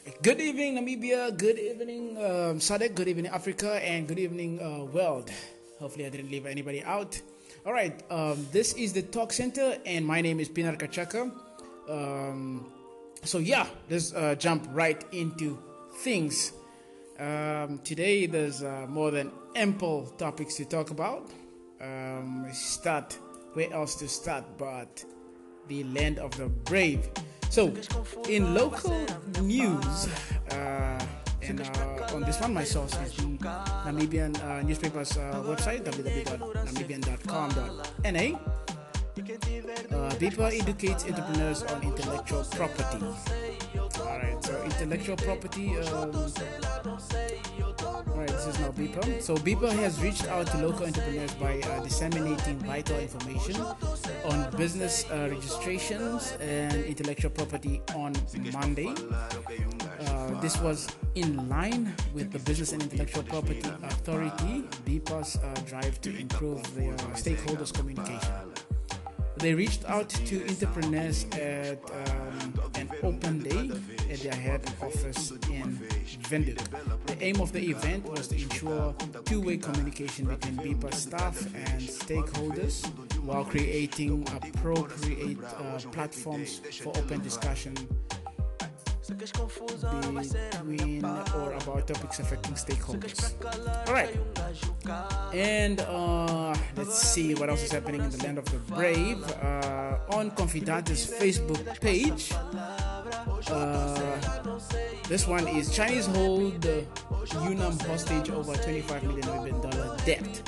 Good evening, Namibia. Good evening, SADC. Good evening, Africa. And good evening, world. Hopefully, I didn't leave anybody out. All right. This is the Talk Center, and my name is Pinar Kachaka. Let's jump right into things. Today, there's more than ample topics to talk about. Where else to start but the land of the brave? So, in local news, on this one, my source is the Namibian newspaper's website, www.namibian.com.na. BIPA educates entrepreneurs on intellectual property. Alright, so intellectual property. Alright, this is now BIPA. So BIPA has reached out to local entrepreneurs by disseminating vital information on business registrations and intellectual property on Monday. This was in line with the Business and Intellectual Property Authority, BIPA's drive to improve their stakeholders' communication. They reached out to entrepreneurs at an open day at their head office in Windhoek. The aim of the event was to ensure two-way communication between BIPA staff and stakeholders while creating appropriate platforms for open discussion between or about topics affecting stakeholders. Alright, and let's see what else is happening in the land of the brave. On Confidante's Facebook page, this one is Chinese hold Yunnan hostage over $25 million debt.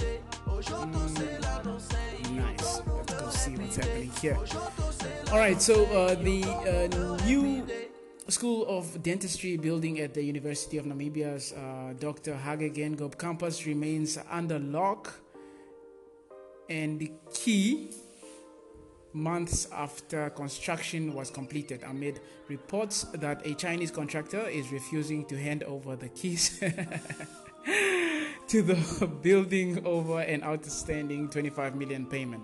Nice. Let's go see what's happening here. Alright, so the new School of Dentistry building at the University of Namibia's Dr. Hage Geingob campus remains under lock and the key months after construction was completed amid reports that a Chinese contractor is refusing to hand over the keys to the building over an outstanding 25 million payment.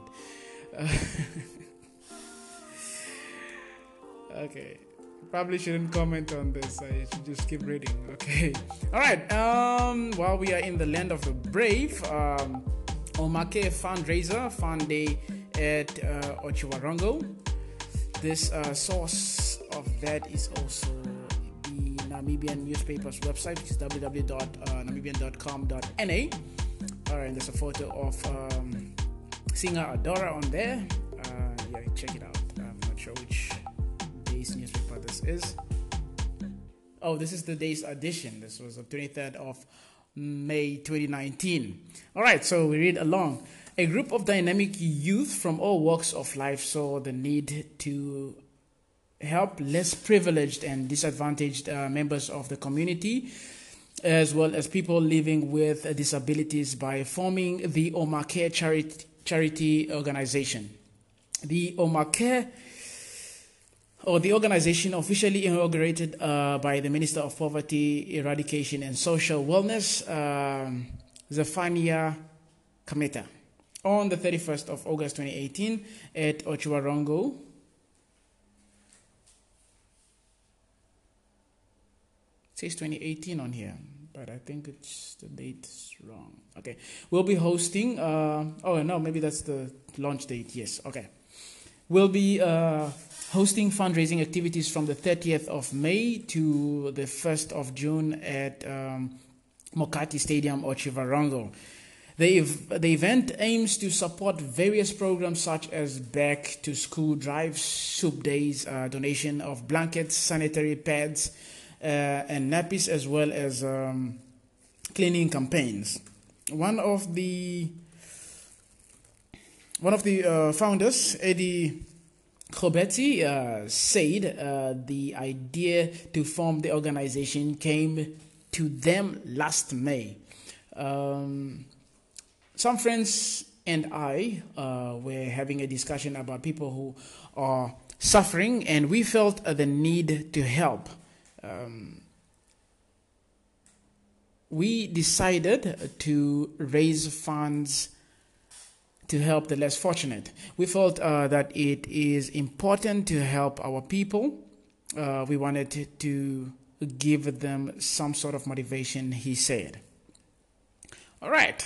Okay. Probably shouldn't comment on this. I should just keep reading. Okay. All right. While we are in the land of the brave, Omake fundraiser fund day at Otjiwarongo. This source of that is also the Namibian newspaper's website, which is www.namibian.com.na. All right. And there's a photo of singer Adora on there. Check it out. I'm not sure which day's newspaper this is. Oh, this is the day's edition. This was the 23rd of May 2019. All right, so we read along. A group of dynamic youth from all walks of life saw the need to help less privileged and disadvantaged members of the community, as well as people living with disabilities, by forming the Omake charity organization. The Omake, or the organization, officially inaugurated by the Minister of Poverty, Eradication and Social Wellness, Zephania Kameta, on the 31st of August 2018 at Otjiwarongo. It says 2018 on here, but I think it's the date's wrong. Okay, we'll be hosting, maybe that's the launch date. Yes, okay. We'll be hosting fundraising activities from the 30th of May to the 1st of June at Mokati Stadium, Otjiwarongo. The event aims to support various programs such as back to school drives, soup days, donation of blankets, sanitary pads, and nappies, as well as cleaning campaigns. One of the founders, Eddie Kobetsi, said the idea to form the organization came to them last May. Some friends and I were having a discussion about people who are suffering, and we felt the need to help. We decided to raise funds to help the less fortunate. We felt that it is important to help our people. We wanted to give them some sort of motivation, he said. All right.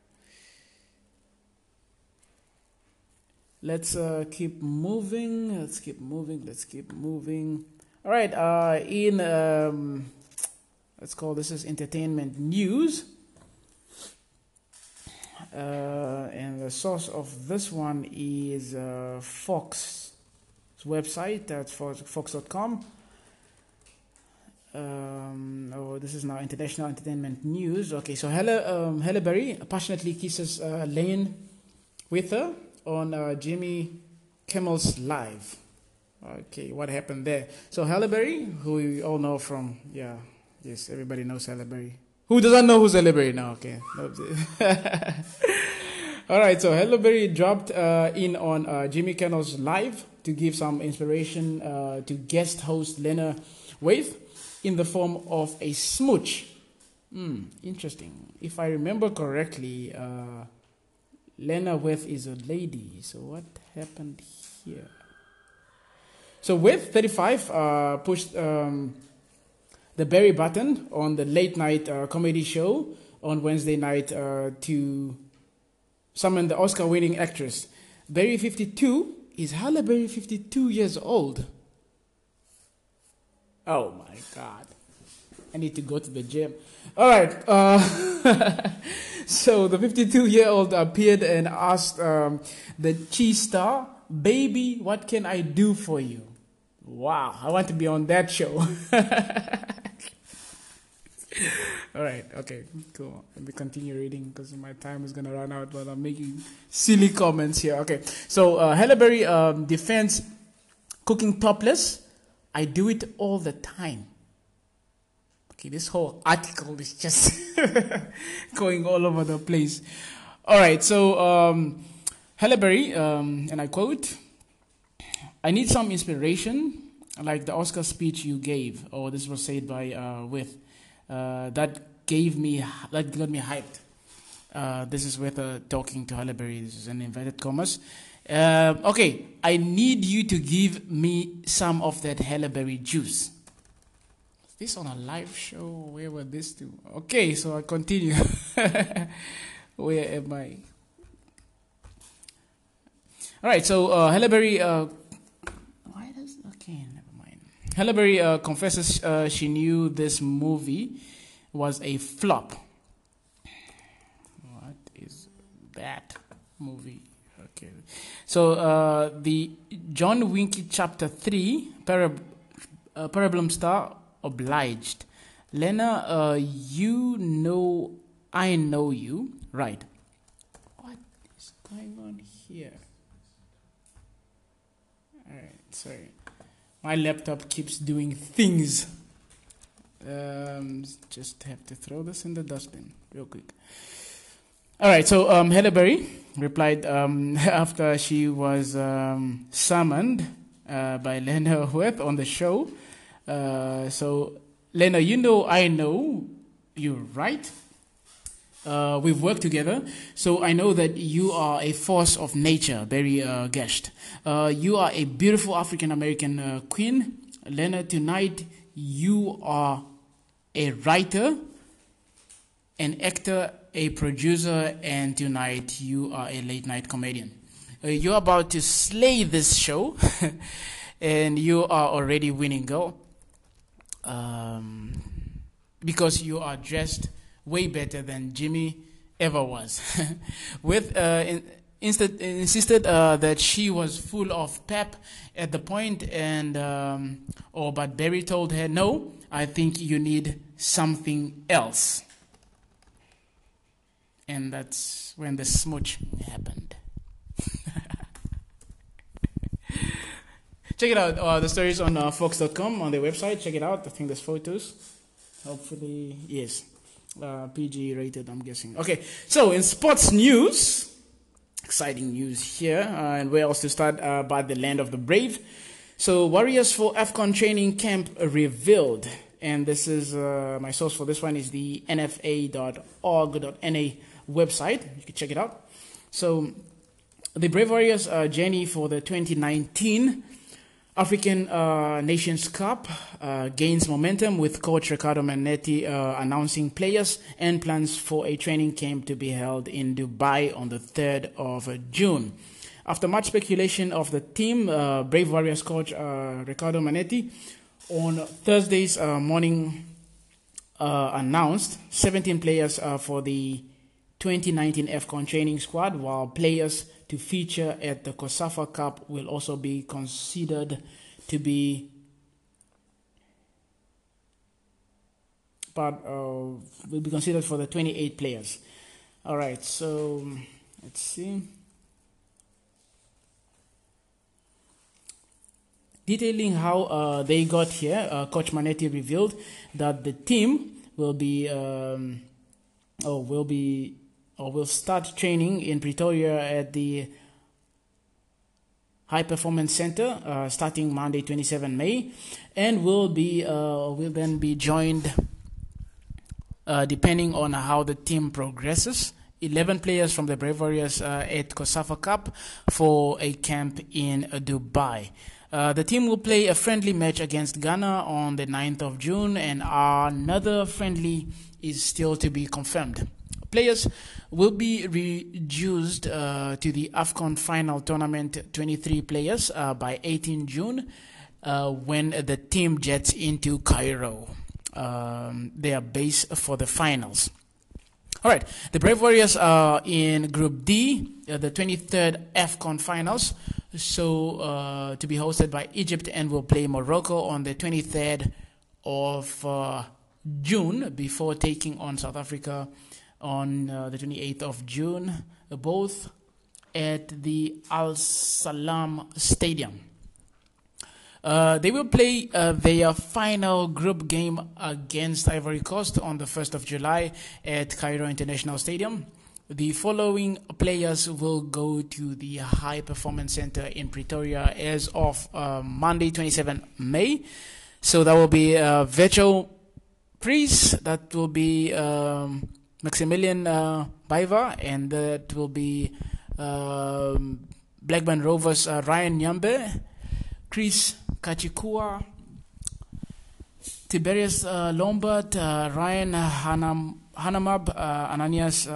Let's keep moving. Let's keep moving. All right. Let's call this is entertainment news. And the source of this one is Fox's website. That's fox.com. This is now international entertainment news. Okay, so Halle Berry passionately kisses Lane with her on Jimmy Kimmel's Live. Okay, what happened there? So Halle Berry, who we all know from, yes, everybody knows Halle Berry. Who doesn't know who's Halle Berry now? Okay. All right, so Halle Berry dropped in on Jimmy Kimmel's Live to give some inspiration to guest host Lena Waithe in the form of a smooch. Interesting. If I remember correctly, Lena Waithe is a lady. So what happened here? So Waithe, 35, pushed the Berry button on the late night comedy show on Wednesday night to summon the Oscar-winning actress. Berry, 52. Is Halle Berry 52 years old? Oh my God. I need to go to the gym. All right. So the 52-year-old appeared and asked the cheese star, "Baby, what can I do for you?" Wow, I want to be on that show. All right, okay, cool. Let me continue reading because my time is going to run out while I'm making silly comments here. Okay, so Halle Berry defends cooking topless. "I do it all the time." Okay, this whole article is just going all over the place. All right, so Halle Berry, and I quote, "I need some inspiration, like the Oscar speech you gave," or this was said by Waithe. That got me hyped. This is Waithe talking to Halle Berry. This is an inverted commas. Okay, "I need you to give me some of that Halle Berry juice." Is this on a live show? Where were this two? Okay, so I continue. Where am I? All right, so Halle Berry. Halle Berry confesses she knew this movie was a flop. What is that movie? Okay. So the John Wick Chapter 3 Parablum star obliged. "Lena, you know I know you, right?" What is going on here? All right, sorry. My laptop keeps doing things. Just have to throw this in the dustbin real quick. All right, so Halle Berry replied after she was summoned by Lena Waithe on the show. So, "Lena, you know I know you're right. We've worked together, so I know that you are a force of nature." Berry guessed. "You are a beautiful African-American queen. Lena, tonight you are a writer, an actor, a producer, and tonight you are a late-night comedian. You're about to slay this show, and you are already winning, girl, because you are dressed way better than Jimmy ever was." Waithe insisted that she was full of pep at the point, but Berry told her, "No, I think you need something else." And that's when the smooch happened. Check it out. The story is on Fox.com on their website. Check it out. I think there's photos. Hopefully, yes. PG rated, I'm guessing. Okay, so in sports news, exciting news here, and where else to start by the land of the brave. So Warriors for AFCON training camp revealed, and this is my source for this one is the nfa.org.na website. You can check it out. So the Brave Warriors journey for the 2019 African Nations Cup gains momentum with coach Ricardo Manetti announcing players and plans for a training camp to be held in Dubai on the 3rd of June. After much speculation of the team, Brave Warriors coach Ricardo Manetti on Thursday's morning announced 17 players for the 2019 AFCON training squad, while players to feature at the COSAFA Cup will also be considered to be will be considered for the 28 players. All right, so let's see. Detailing how they got here, Coach Manetti revealed that the team will start training in Pretoria at the High Performance Center starting Monday, 27 May, and will then be joined depending on how the team progresses. 11 players from the Brave Warriors at COSAFA Cup for a camp in Dubai. The team will play a friendly match against Ghana on the 9th of June, and another friendly is still to be confirmed. Players will be reduced to the AFCON final tournament, 23 players, by 18 June when the team jets into Cairo, their base for the finals. All right, the Brave Warriors are in Group D, the 23rd AFCON finals, so to be hosted by Egypt, and will play Morocco on the 23rd of June before taking on South Africa on the 28th of June, both at the Al Salam Stadium. They will play their final group game against Ivory Coast on the 1st of July at Cairo International Stadium. The following players will go to the High Performance Center in Pretoria as of Monday, 27 May. So that will be Vecho Priest, that will be Maximilian Baiva, and that will be Blackburn Rovers Ryan Nyambe, Chris Kachikua, Tiberius Lombard, Ryan Hanamab, Ananias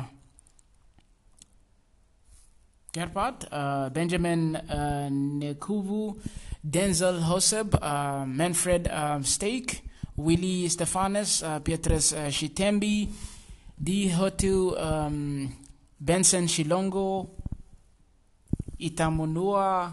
Gerpat, Benjamin Nekuvu, Denzel Hoseb, Manfred Stake, Willie Stefanes, Pietrus Shitembi, D. Hotu, Benson Shilongo, Itamunua,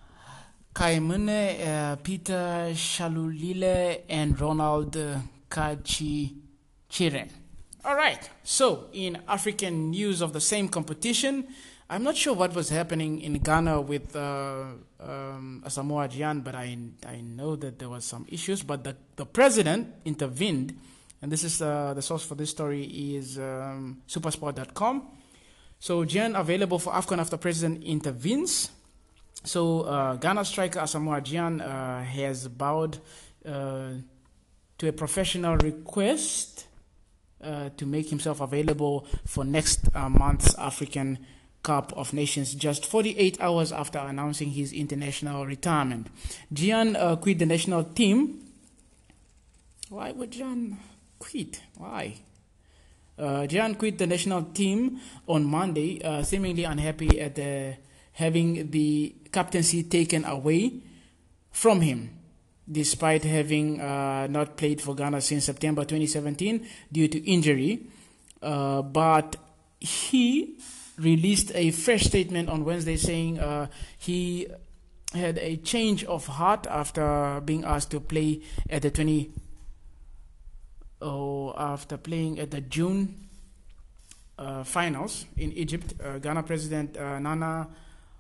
Kaimune, Peter Shalulile, and Ronald Kachichire. All right, so in African news of the same competition, I'm not sure what was happening in Ghana with Asamoah Gyan, but I know that there was some issues, but the president intervened, and this is the source for this story is supersport.com. So Gyan available for AFCON after president intervenes. So Ghana striker Asamoah Gyan has bowed to a professional request to make himself available for next month's African Cup of Nations, just 48 hours after announcing his international retirement. Gyan quit the national team. Why would Gyan quit? Why? Gyan quit the national team on Monday, seemingly unhappy at having the captaincy taken away from him, despite having not played for Ghana since September 2017 due to injury. But he released a fresh statement on Wednesday saying he had a change of heart after being asked to play at the after playing at the June finals in Egypt. Ghana President Nana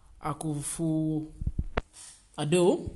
Akufo-Addo.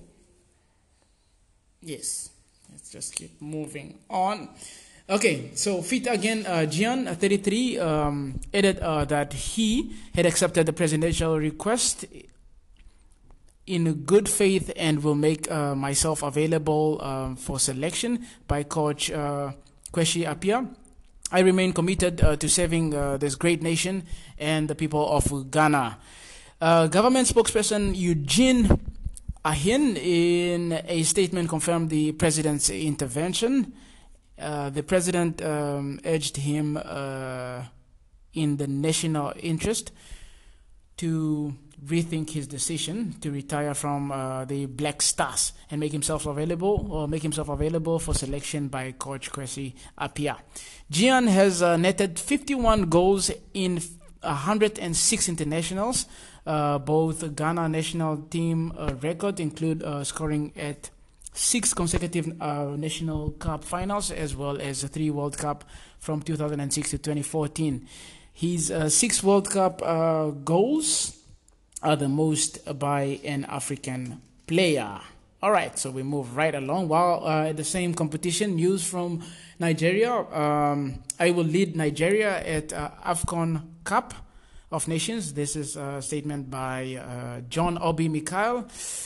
Yes, let's just keep moving on. Okay, so fit again, Gyan, 33, added that he had accepted the presidential request in good faith and will make myself available for selection by coach Kwesi Appiah. I remain committed to serving this great nation and the people of Ghana. Government spokesperson Eugene Ahin, in a statement, confirmed the president's intervention. The president urged him in the national interest to rethink his decision to retire from the Black Stars and make himself available for selection by coach Kwesi Appiah. Gian has netted 51 goals in 106 internationals. Both Ghana national team record include scoring at 6 consecutive National Cup finals, as well as 3 World Cup from 2006 to 2014. His 6 World Cup goals are the most by an African player. All right, so we move right along. While at the same competition, news from Nigeria. I will lead Nigeria at AFCON Cup of Nations. This is a statement by John Obi Mikel.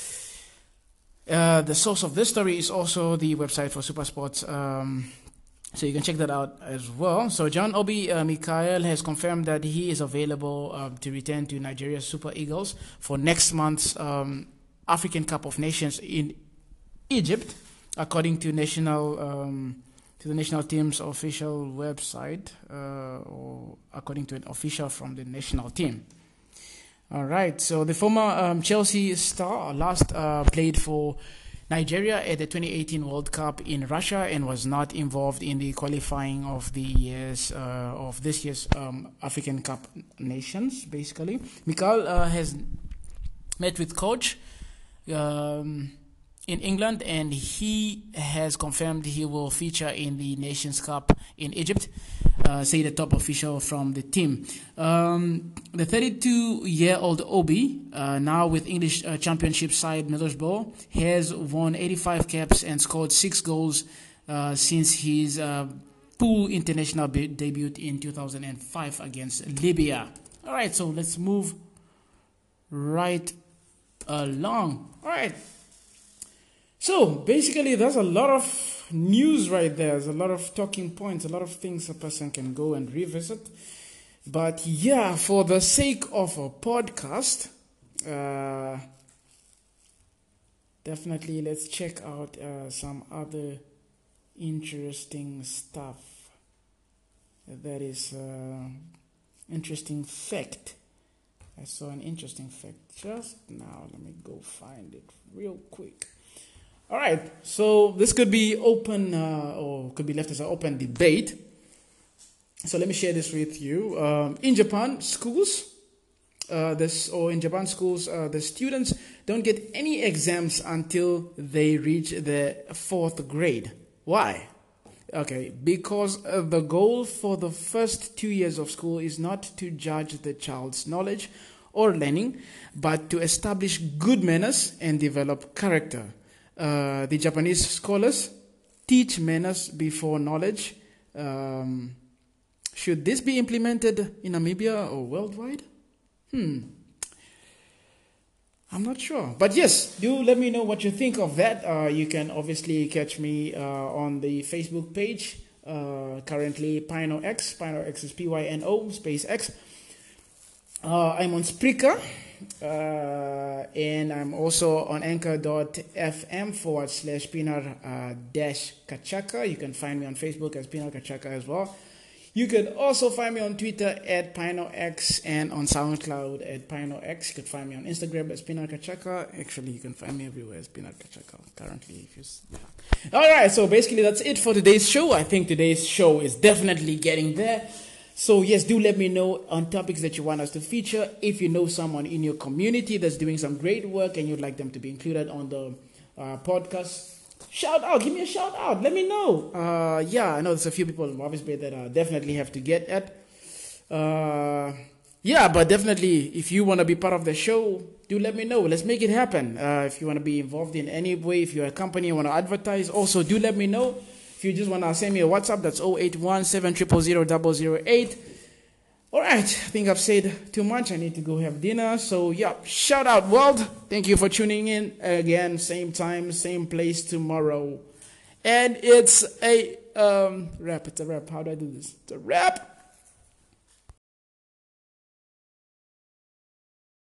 The source of this story is also the website for Supersports, so you can check that out as well. So John Obi Mikel has confirmed that he is available to return to Nigeria's Super Eagles for next month's African Cup of Nations in Egypt, according to the national team's official website, or according to an official from the national team. All right, so the former Chelsea star last played for Nigeria at the 2018 World Cup in Russia and was not involved in the qualifying of this year's African Cup Nations. Basically, Mikel has met with coach in England, and he has confirmed he will feature in the Nations Cup in Egypt, say the top official from the team. The 32-year-old Obi, now with English Championship side Middlesbrough, has won 85 caps and scored 6 goals since his pool international debut in 2005 against Libya. All right, so let's move right along. All right. So basically, there's a lot of news right there. There's a lot of talking points, a lot of things a person can go and revisit. But yeah, for the sake of a podcast, definitely let's check out some other interesting stuff. That is interesting fact. I saw an interesting fact just now. Let me go find it real quick. All right, so this could be open or could be left as an open debate. So let me share this with you. In Japan schools, the students don't get any exams until they reach the 4th grade. Why? Okay, because the goal for the first 2 years of school is not to judge the child's knowledge or learning, but to establish good manners and develop character. The Japanese scholars teach manners before knowledge. Should this be implemented in Namibia or worldwide? I'm not sure. But yes, do let me know what you think of that. You can obviously catch me on the Facebook page. Currently, Pino X. Pino X is PYNO space X. I'm on Spreaker. And I'm also on anchor.fm/Pinar-Kachaka. You can find me on Facebook as Pinar Kachaka as well. You can also find me on Twitter at PinoX and on SoundCloud at PinoX. You can find me on Instagram as Pinar Kachaka. Actually, you can find me everywhere as Pinar Kachaka currently. All right, so basically that's it for today's show. I think today's show is definitely getting there. So yes, do let me know on topics that you want us to feature. If you know someone in your community that's doing some great work and you'd like them to be included on the podcast, shout out, give me a shout out, let me know. Yeah, I know there's a few people in Marvis Bay that definitely have to get at. Yeah, but definitely, if you want to be part of the show, do let me know. Let's make it happen. If you want to be involved in any way, if you're a company you want to advertise, also do let me know. If you just want to send me a WhatsApp, that's 081-700-008. All right, I think I've said too much. I need to go have dinner. So, yeah, shout out, world. Thank you for tuning in. Again, same time, same place tomorrow. And it's a rap. It's a rap. How do I do this? It's a rap.